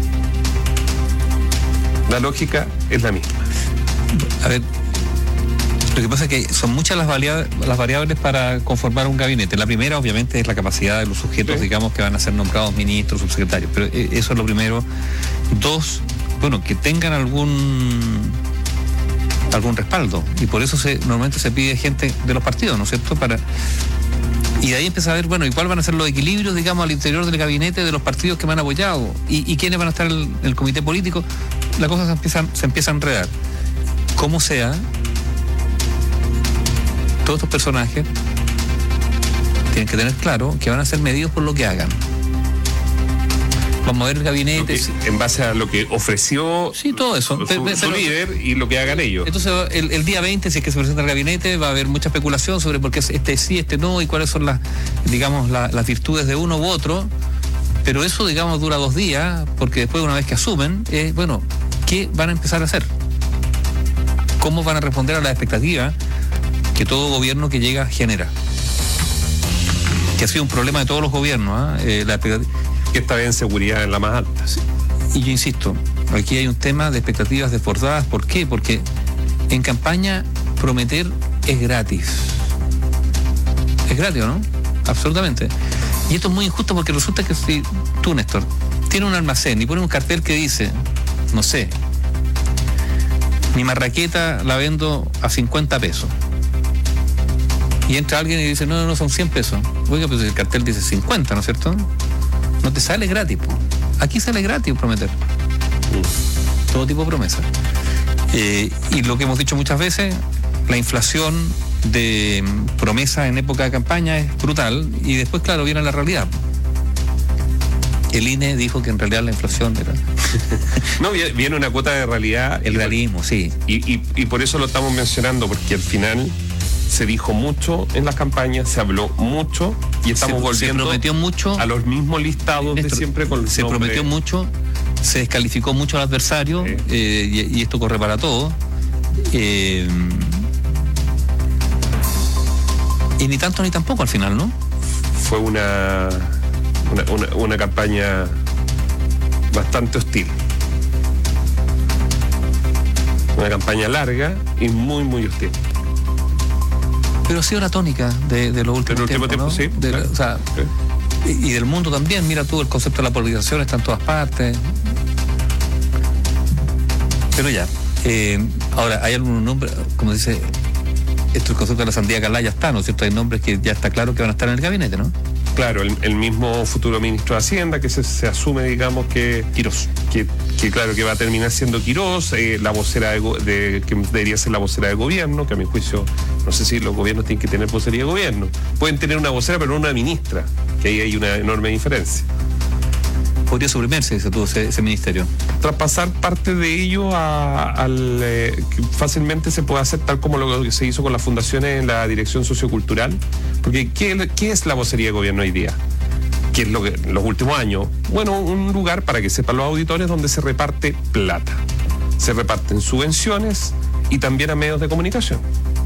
La lógica es la misma. A ver, lo que pasa es que son muchas las variables para conformar un gabinete. La primera, obviamente, es la capacidad de los sujetos, digamos, que van a ser nombrados ministros, subsecretarios. Pero eso es lo primero. Dos, bueno, que tengan algún respaldo. Y por eso normalmente se pide gente de los partidos, ¿no es cierto? Y de ahí empieza a ver, bueno, ¿y cuáles van a ser los equilibrios, digamos, al interior del gabinete de los partidos que me han apoyado? ¿Y quiénes van a estar en el comité político? La cosa se empieza a enredar. Como sea, todos estos personajes tienen que tener claro que van a ser medidos por lo que hagan. Vamos a ver el gabinete. En base a lo que ofreció todo eso. Su líder y lo que hagan ellos. Entonces, el día 20, si es que se presenta el gabinete, va a haber mucha especulación sobre por qué este sí, este no, y cuáles son las virtudes de uno u otro. Pero eso, digamos, dura 2 días, porque después, una vez que asumen, bueno, ¿qué van a empezar a hacer? ¿Cómo van a responder a las expectativas que todo gobierno que llega genera? Que ha sido un problema de todos los gobiernos, la expectativa. Que esta vez en seguridad en la más alta. Sí. Y yo insisto, aquí hay un tema de expectativas desbordadas. ¿Por qué? Porque en campaña prometer es gratis. Es gratis, ¿no? Absolutamente. Y esto es muy injusto, porque resulta que si tú, Néstor, tienes un almacén y pones un cartel que dice, no sé, mi marraqueta la vendo a 50 pesos. Y entra alguien y dice, no, son 100 pesos. Oiga, pues el cartel dice 50, ¿no es cierto? No te sale gratis, po. Aquí sale gratis prometer. Todo tipo de promesas. Y lo que hemos dicho muchas veces, la inflación de promesas en época de campaña es brutal, y después, claro, viene la realidad. El INE dijo que en realidad la inflación era... No, viene una cuota de realidad. El realismo, sí. Y por eso lo estamos mencionando, porque al final se dijo mucho en las campañas, se habló mucho, y estamos volviendo se prometió mucho, a los mismos listados, Néstor, de siempre con el se nombre. Prometió mucho, se descalificó mucho al adversario, y esto corre para todo. Y ni tanto ni tampoco al final, ¿no? Fue una campaña bastante hostil. Una campaña larga y muy, muy hostil. Pero ha sido la tónica de los últimos tiempos, ¿no? Sí. O sea, y del mundo también. Mira tú, el concepto de la polarización está en todas partes. Pero ya. Ahora, hay algunos nombres, como dice, el concepto de la sandía calá ya está, ¿no es cierto? Hay nombres que ya está claro que van a estar en el gabinete, ¿no? Claro, el mismo futuro ministro de Hacienda, que se asume, digamos, que Quirós. Que claro, que va a terminar siendo Quirós, la vocera que debería ser la vocera de gobierno, que a mi juicio, no sé si los gobiernos tienen que tener vocería de gobierno. Pueden tener una vocera, pero no una ministra, que ahí hay una enorme diferencia. podría suprimirse, dice tú, ese ministerio. Traspasar parte de ello que fácilmente se puede hacer tal como lo que se hizo con las fundaciones en la dirección sociocultural, porque ¿qué es la vocería de gobierno hoy día? ¿Qué es lo que los últimos años? Bueno, un lugar, para que sepan los auditores, donde se reparte plata, se reparten subvenciones y también a medios de comunicación.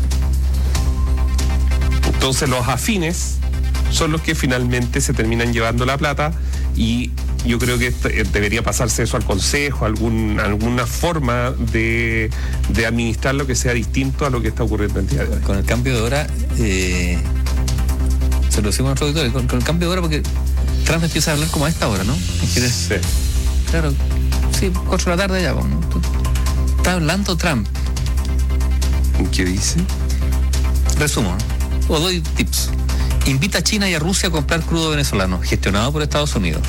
Entonces los afines son los que finalmente se terminan llevando la plata, y yo creo que debería pasarse eso al Consejo, alguna forma de administrar lo que sea distinto a lo que está ocurriendo el día de hoy. Con el cambio de hora, se lo decimos a nuestros auditores, con el cambio de hora, porque Trump empieza a hablar como a esta hora, ¿no? Sí. Claro, sí, 4 de la tarde ya, ¿no? Está hablando Trump. ¿Qué dice? Resumo, ¿no? O doy tips. Invita a China y a Rusia a comprar crudo venezolano, gestionado por Estados Unidos.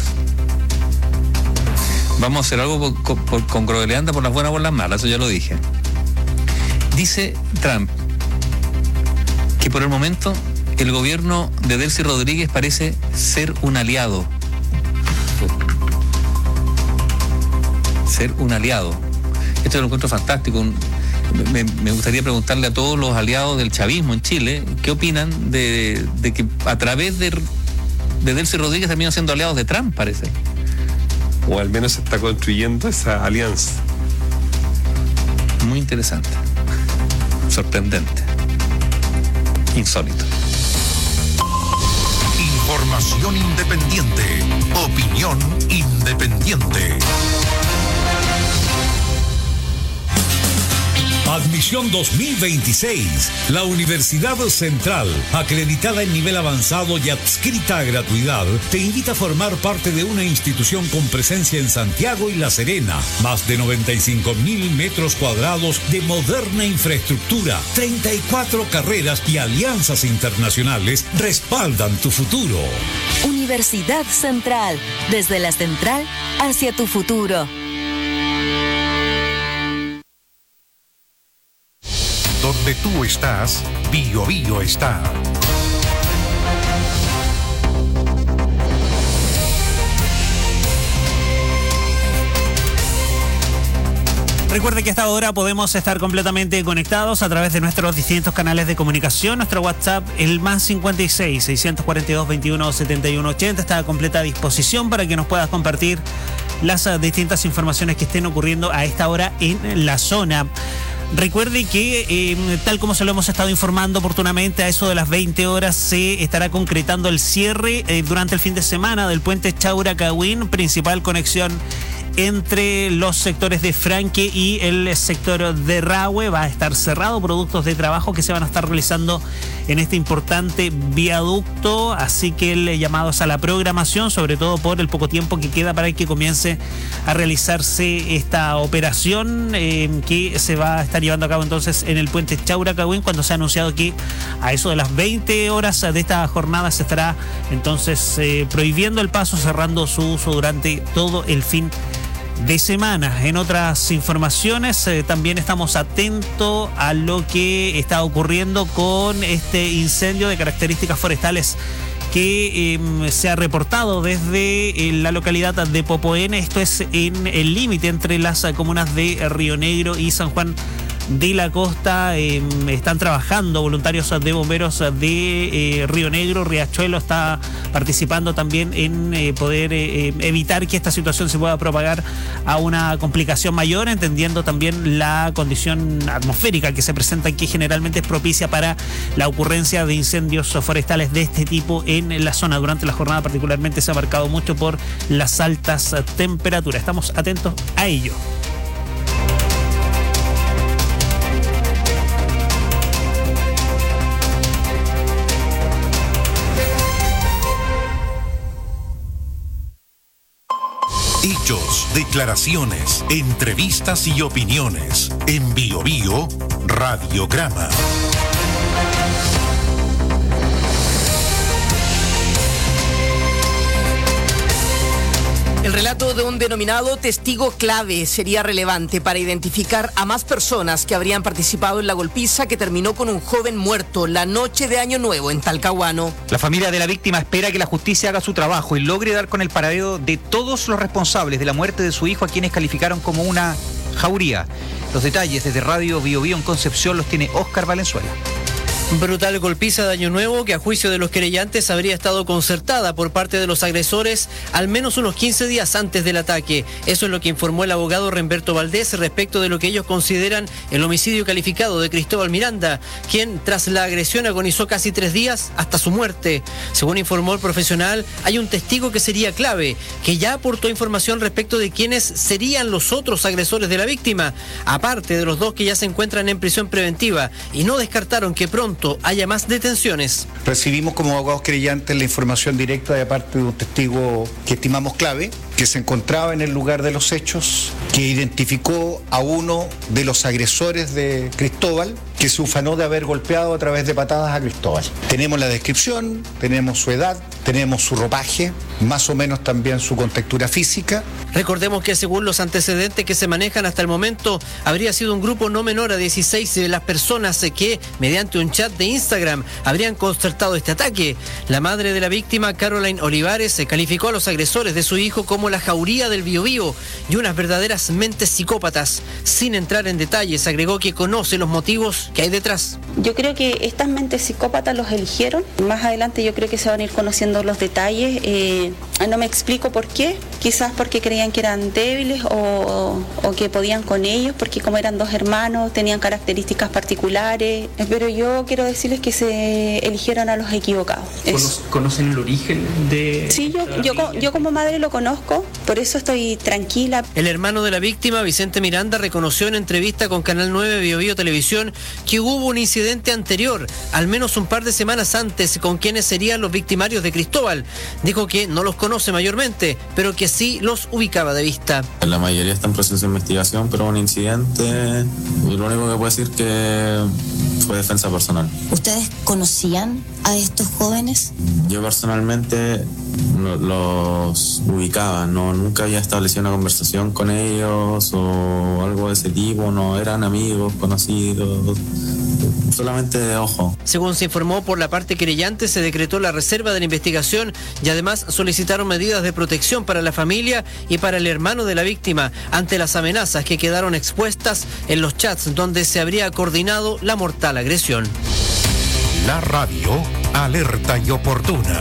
Vamos a hacer algo con Groenlandia por las buenas o por las malas, eso ya lo dije. Dice Trump que por el momento el gobierno de Delcy Rodríguez parece ser un aliado. Ser un aliado. Esto lo encuentro fantástico. Me gustaría preguntarle a todos los aliados del chavismo en Chile qué opinan de que a través de Delcy Rodríguez terminan siendo aliados de Trump, parece. O al menos se está construyendo esa alianza. Muy interesante. Sorprendente. Insólito. Información independiente. Opinión independiente. Admisión 2026. La Universidad Central, acreditada en nivel avanzado y adscrita a gratuidad, te invita a formar parte de una institución con presencia en Santiago y La Serena. Más de 95.000 metros cuadrados de moderna infraestructura, 34 carreras y alianzas internacionales respaldan tu futuro. Universidad Central, desde la central hacia tu futuro. Donde tú estás, Bio Bio está. Recuerde que a esta hora podemos estar completamente conectados a través de nuestros distintos canales de comunicación. Nuestro WhatsApp, el más 56 642 21 71 80, está a completa disposición para que nos puedas compartir las distintas informaciones que estén ocurriendo a esta hora en la zona. Recuerde que, tal como se lo hemos estado informando oportunamente, a eso de las 20 horas se estará concretando el cierre durante el fin de semana del puente Chaura-Cahuen, principal conexión entre los sectores de Franque y el sector de Rahue. Va a estar cerrado, productos de trabajo que se van a estar realizando en este importante viaducto, así que el llamado es a la programación, sobre todo por el poco tiempo que queda para que comience a realizarse esta operación que se va a estar llevando a cabo entonces en el puente Chaura-Cahuen, cuando se ha anunciado que a eso de las 20 horas de esta jornada se estará entonces prohibiendo el paso, cerrando su uso durante todo el fin de semana. En otras informaciones, también estamos atentos a lo que está ocurriendo con este incendio de características forestales que se ha reportado desde la localidad de Popoene. Esto es en el límite entre las comunas de Río Negro y San Juan de la Costa. Están trabajando voluntarios de bomberos de Río Negro. Riachuelo está participando también en poder evitar que esta situación se pueda propagar a una complicación mayor, entendiendo también la condición atmosférica que se presenta, que generalmente es propicia para la ocurrencia de incendios forestales de este tipo en la zona. Durante la jornada particularmente se ha marcado mucho por las altas temperaturas. Estamos atentos a ello. Hechos, declaraciones, entrevistas y opiniones. En Bio Bio Radiograma. El El relato de un denominado testigo clave sería relevante para identificar a más personas que habrían participado en la golpiza que terminó con un joven muerto la noche de Año Nuevo en Talcahuano. La familia de la víctima espera que la justicia haga su trabajo y logre dar con el paradero de todos los responsables de la muerte de su hijo, a quienes calificaron como una jauría. Los detalles desde Radio Bio Bio en Concepción los tiene Óscar Valenzuela. Brutal golpiza de Año Nuevo que, a juicio de los querellantes, habría estado concertada por parte de los agresores al menos unos 15 días antes del ataque. Eso es lo que informó el abogado Remberto Valdés respecto de lo que ellos consideran el homicidio calificado de Cristóbal Miranda, quien tras la agresión agonizó casi 3 días hasta su muerte. Según informó el profesional, hay un testigo que sería clave, que ya aportó información respecto de quiénes serían los otros agresores de la víctima, aparte de los 2 que ya se encuentran en prisión preventiva, y no descartaron que pronto haya más detenciones. Recibimos como abogados querellantes la información directa de parte de un testigo que estimamos clave, que se encontraba en el lugar de los hechos, que identificó a uno de los agresores de Cristóbal, que se ufanó de haber golpeado a través de patadas a Cristóbal. Tenemos la descripción, tenemos su edad, tenemos su ropaje, más o menos también su contextura física. Recordemos que según los antecedentes que se manejan hasta el momento, habría sido un grupo no menor a 16 de las personas que, mediante un chat de Instagram, habrían concertado este ataque. La madre de la víctima, Caroline Olivares, calificó a los agresores de su hijo como la jauría del Biobío y unas verdaderas mentes psicópatas. Sin entrar en detalles, agregó que conoce los motivos que hay detrás. Yo creo que estas mentes psicópatas los eligieron. Más adelante yo creo que se van a ir conociendo los detalles. No me explico por qué. Quizás porque creían que eran débiles o que podían con ellos, porque como eran 2 hermanos, tenían características particulares. Pero yo quiero decirles que se eligieron a los equivocados. ¿Conocen el origen de...? Sí, yo como madre lo conozco, por eso estoy tranquila. El hermano de la víctima, Vicente Miranda, reconoció en entrevista con Canal 9 Bio Bio Televisión que hubo un incidente anterior, al menos un par de semanas antes, con quienes serían los victimarios de Cristóbal. Dijo que no los conoce mayormente, pero que sí los ubicaba de vista. La mayoría está en proceso de investigación, pero un incidente, y lo único que puedo decir que fue defensa personal. ¿Ustedes conocían a estos jóvenes? Yo personalmente los ubicaba, nunca había establecido una conversación con ellos o algo de ese tipo, no eran amigos, conocidos, solamente de ojo. Según se informó por la parte querellante, se decretó la reserva de la investigación y además solicitaron medidas de protección para la familia y para el hermano de la víctima ante las amenazas que quedaron expuestas en los chats donde se habría coordinado la mortal agresión. La radio, alerta y oportuna.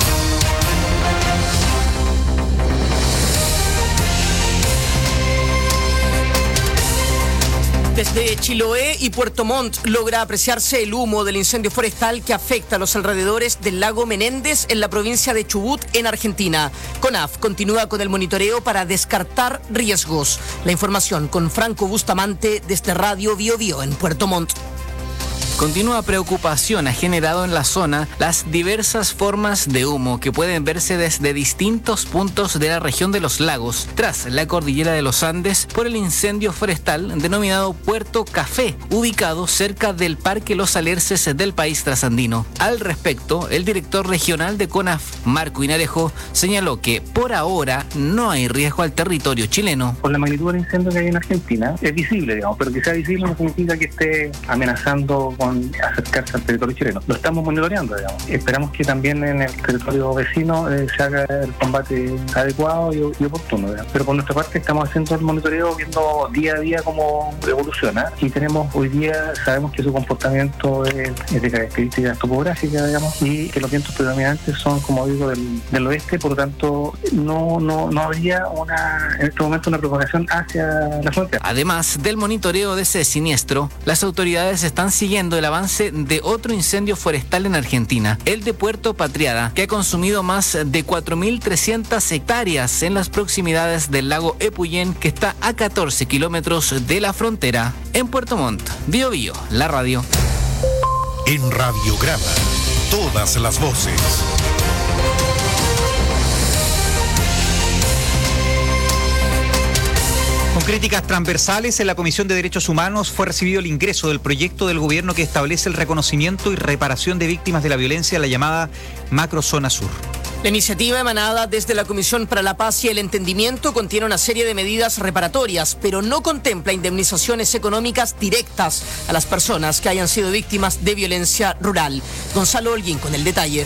Desde Chiloé y Puerto Montt logra apreciarse el humo del incendio forestal que afecta a los alrededores del lago Menéndez en la provincia de Chubut, en Argentina. CONAF continúa con el monitoreo para descartar riesgos. La información con Franco Bustamante desde Radio Bio Bio en Puerto Montt. Continua preocupación ha generado en la zona las diversas formas de humo que pueden verse desde distintos puntos de la región de los lagos, tras la cordillera de los Andes, por el incendio forestal denominado Puerto Café, ubicado cerca del Parque Los Alerces del país trasandino. Al respecto, el director regional de CONAF, Marco Inarejo, señaló que por ahora no hay riesgo al territorio chileno. Por la magnitud del incendio que hay en Argentina, es visible, digamos, pero que sea visible no significa que esté amenazando con acercarse al territorio chileno. Lo estamos monitoreando, digamos. Esperamos que también en el territorio vecino se haga el combate adecuado y oportuno, digamos. Pero por nuestra parte estamos haciendo el monitoreo, viendo día a día cómo evoluciona, y tenemos hoy día, sabemos que su comportamiento es de características topográficas, digamos, y que los vientos predominantes son, como digo, del oeste, por lo tanto no habría en este momento una propagación hacia la frontera. Además del monitoreo de ese siniestro, las autoridades están siguiendo el avance de otro incendio forestal en Argentina, el de Puerto Patriada, que ha consumido más de 4.300 hectáreas en las proximidades del lago Epuyén, que está a 14 kilómetros de la frontera. En Puerto Montt, Bio Bio, la radio. En Radiograma, todas las voces. Con críticas transversales, en la Comisión de Derechos Humanos fue recibido el ingreso del proyecto del gobierno que establece el reconocimiento y reparación de víctimas de la violencia, la llamada Macrozona Sur. La iniciativa emanada desde la Comisión para la Paz y el Entendimiento contiene una serie de medidas reparatorias, pero no contempla indemnizaciones económicas directas a las personas que hayan sido víctimas de violencia rural. Gonzalo Holguín con el detalle.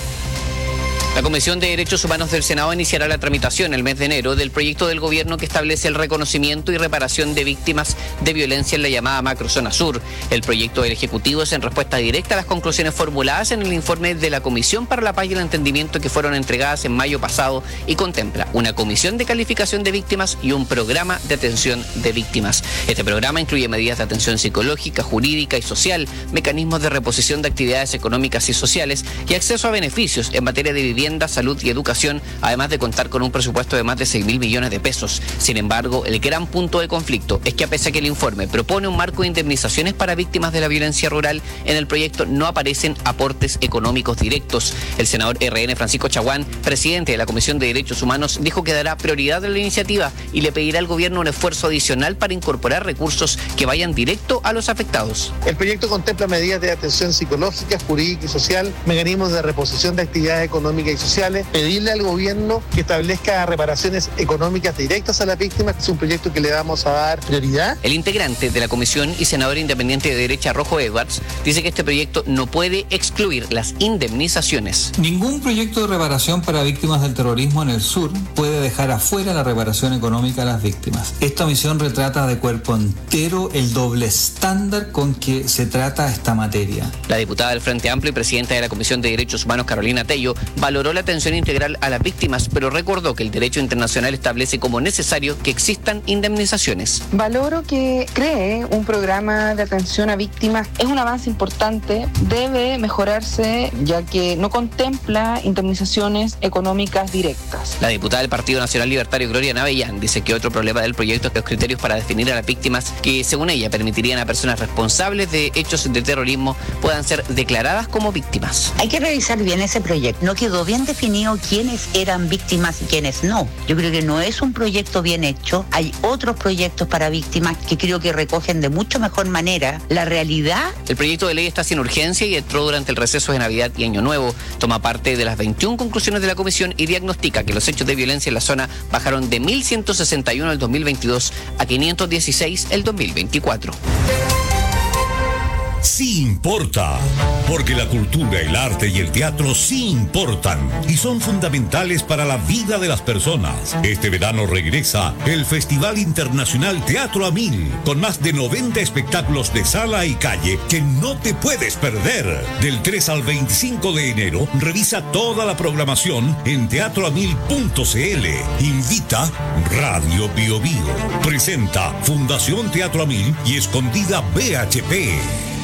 La Comisión de Derechos Humanos del Senado iniciará la tramitación el mes de enero del proyecto del gobierno que establece el reconocimiento y reparación de víctimas de violencia en la llamada Macrozona Sur. El proyecto del Ejecutivo es en respuesta directa a las conclusiones formuladas en el informe de la Comisión para la Paz y el Entendimiento que fueron entregadas en mayo pasado y contempla una comisión de calificación de víctimas y un programa de atención de víctimas. Este programa incluye medidas de atención psicológica, jurídica y social, mecanismos de reposición de actividades económicas y sociales y acceso a beneficios en materia de vivienda, salud y educación, además de contar con un presupuesto de más de 6.000 millones de pesos. Sin embargo, el gran punto de conflicto es que a pesar que el informe propone un marco de indemnizaciones para víctimas de la violencia rural, en el proyecto no aparecen aportes económicos directos. El senador RN Francisco Chaguán, presidente de la Comisión de Derechos Humanos, dijo que dará prioridad a la iniciativa y le pedirá al gobierno un esfuerzo adicional para incorporar recursos que vayan directo a los afectados. El proyecto contempla medidas de atención psicológica, jurídica y social, mecanismos de reposición de actividades económicas y sociales, pedirle al gobierno que establezca reparaciones económicas directas a las víctimas, que es un proyecto que le vamos a dar prioridad. El integrante de la comisión y senador independiente de derecha Rojo Edwards dice que este proyecto no puede excluir las indemnizaciones. Ningún proyecto de reparación para víctimas del terrorismo en el sur puede dejar afuera la reparación económica a las víctimas. Esta misión retrata de cuerpo entero el doble estándar con que se trata esta materia. La diputada del Frente Amplio y presidenta de la Comisión de Derechos Humanos, Carolina Tello, valoró la atención integral a las víctimas, pero recordó que el derecho internacional establece como necesario que existan indemnizaciones. Valoro que cree un programa de atención a víctimas. Es un avance importante, debe mejorarse ya que no contempla indemnizaciones económicas directas. La diputada del Partido Nacional Libertario Gloria Navellán dice que otro problema del proyecto es que los criterios para definir a las víctimas, que según ella permitirían a personas responsables de hechos de terrorismo, puedan ser declaradas como víctimas. Hay que revisar bien ese proyecto. No quedó bien definido quiénes eran víctimas y quiénes no. Yo creo que no es un proyecto bien hecho. Hay otros proyectos para víctimas que creo que recogen de mucho mejor manera la realidad. El proyecto de ley está sin urgencia y entró durante el receso de Navidad y Año Nuevo. Toma parte de las 21 conclusiones de la comisión y diagnostica que los hechos de violencia en la zona bajaron de 1.161 el 2022 a 516 el 2024. Sí importa, porque la cultura, el arte y el teatro sí importan y son fundamentales para la vida de las personas. Este verano regresa el Festival Internacional Teatro a Mil, con más de 90 espectáculos de sala y calle que no te puedes perder. Del 3 al 25 de enero, revisa toda la programación en teatroamil.cl. Invita Radio Bio Bio. Presenta Fundación Teatro a Mil y Escondida BHP.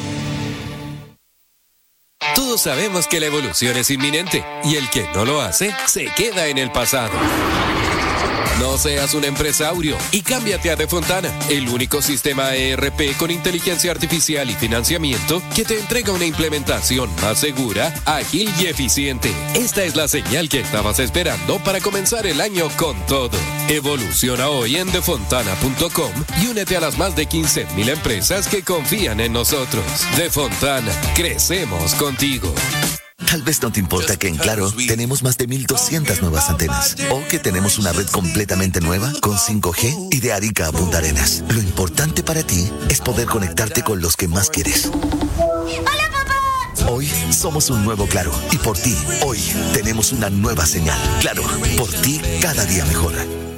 Todos sabemos que la evolución es inminente y el que no lo hace se queda en el pasado. No seas un empresario y cámbiate a Defontana, el único sistema ERP con inteligencia artificial y financiamiento que te entrega una implementación más segura, ágil y eficiente. Esta es la señal que estabas esperando para comenzar el año con todo. Evoluciona hoy en defontana.com y únete a las más de 15.000 empresas que confían en nosotros. Defontana, crecemos contigo. Tal vez no te importa que en Claro tenemos más de 1.200 nuevas antenas o que tenemos una red completamente nueva con 5G y de Arica a Punta Arenas. Lo importante para ti es poder conectarte con los que más quieres. ¡Hola, papá! Hoy somos un nuevo Claro y por ti, hoy tenemos una nueva señal. Claro, por ti cada día mejor.